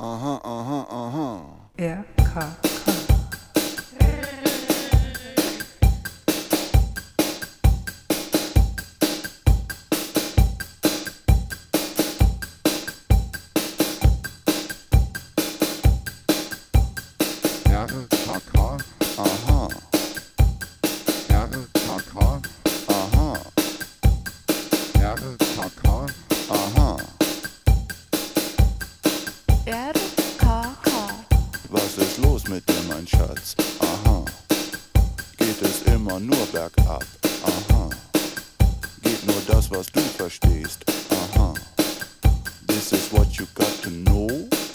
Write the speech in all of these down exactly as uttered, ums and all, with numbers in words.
Aha, aha, aha. R K K. R K K, aha. R K K, aha. R K K, aha. R K K. Was ist los mit dir, mein Schatz? Aha. Geht es immer nur bergab? Aha. Geht nur das, was du verstehst? Aha. This is what you got to know.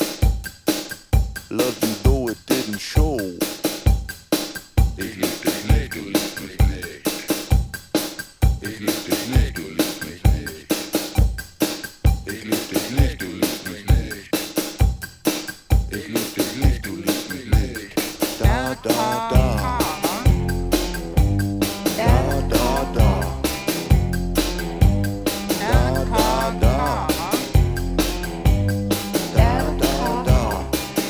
Love you though it didn't show. Ich lieb dich nicht, du liebst mich nicht. Ich lieb dich nicht, du liebst mich nicht. Ich lieb dich nicht, du liebst mich nicht. Ich lieb dich nicht, du liebst mich nicht. Da, da, da. Da, da, da. Da, da, da. Da, da, da.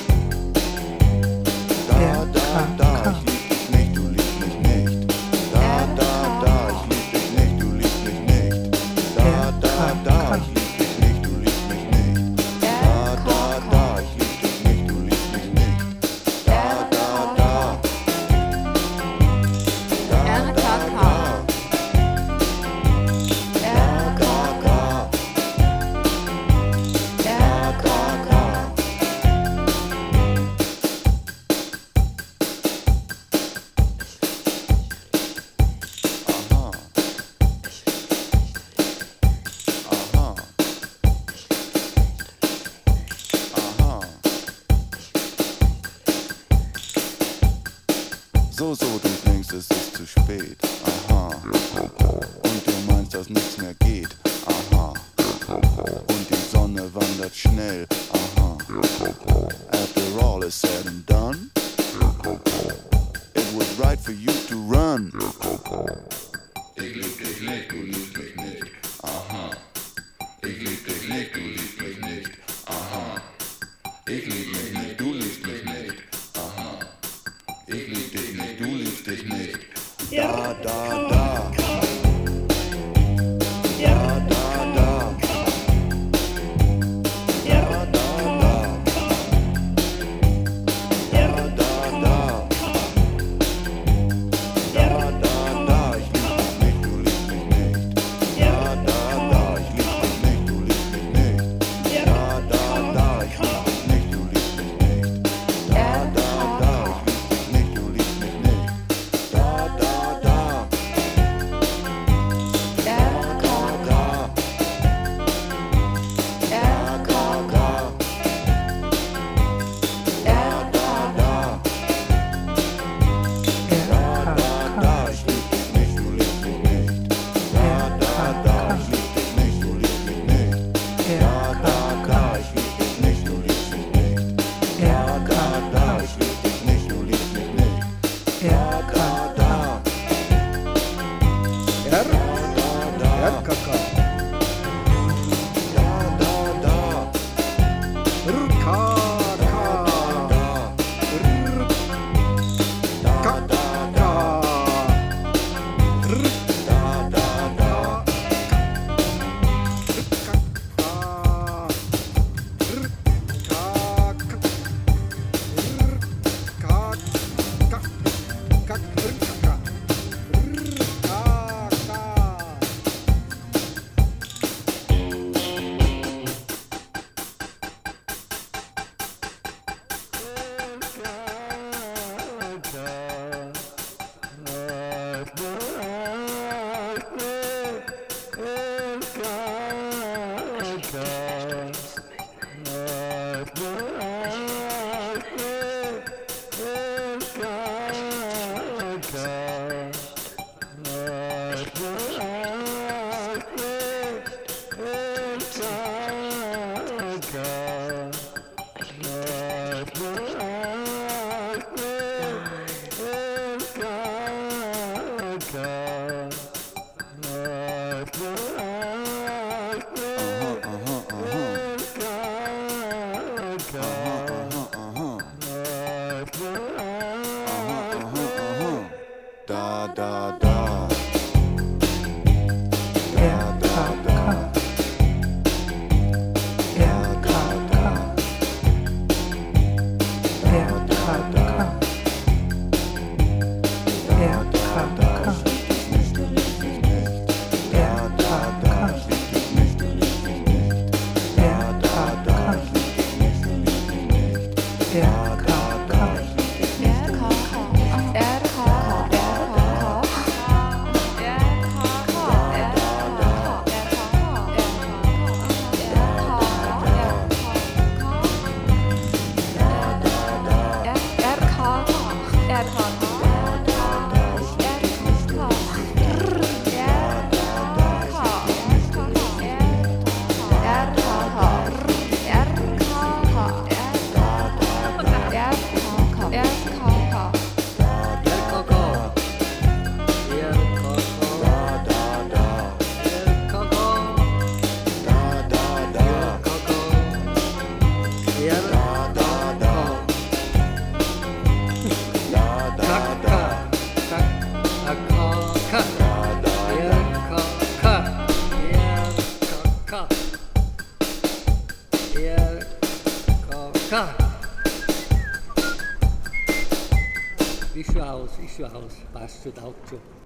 Da, da, da. Ich lieb dich nicht, du liebst mich nicht. Da, da, da. Ich lieb dich nicht, du liebst mich nicht. Da, da, da. Ich lieb dich nicht, du liebst mich nicht. Da, da, da. Ich lieb dich nicht, du liebst mich nicht. Da, da, da. Da, da, da. Da, da, da. Da, da, da. Aha. Aha. Aha. So, so, du denkst, es ist zu spät. Aha. Und du meinst, dass nichts mehr geht. Aha. Und die Sonne wandert schnell. Aha. After all is said and done, it was right for you to run. Ich lieb dich nicht, du liebst mich nicht. Aha. Ich lieb dich nicht, du liebst mich nicht. Aha. Ich lieb mich nicht, du liebst mich nicht. Aha. Ich lieb dich nicht, du liebst dich nicht. Da, da, da. Da, da, da. Da, da, da. Da, da, da. Da, da, da. Ich lieb dich nicht, du liebst mich nicht. Da, da, da. Ich lieb dich nicht, du liebst mich nicht. Da, da, da. Ich lieb dich nicht, du liebst mich nicht. Da, da, da. Ich lieb dich nicht, du liebst mich nicht. Da, da, da. K. Ist schon aus, ist schon aus. Passt schon, taugt schon.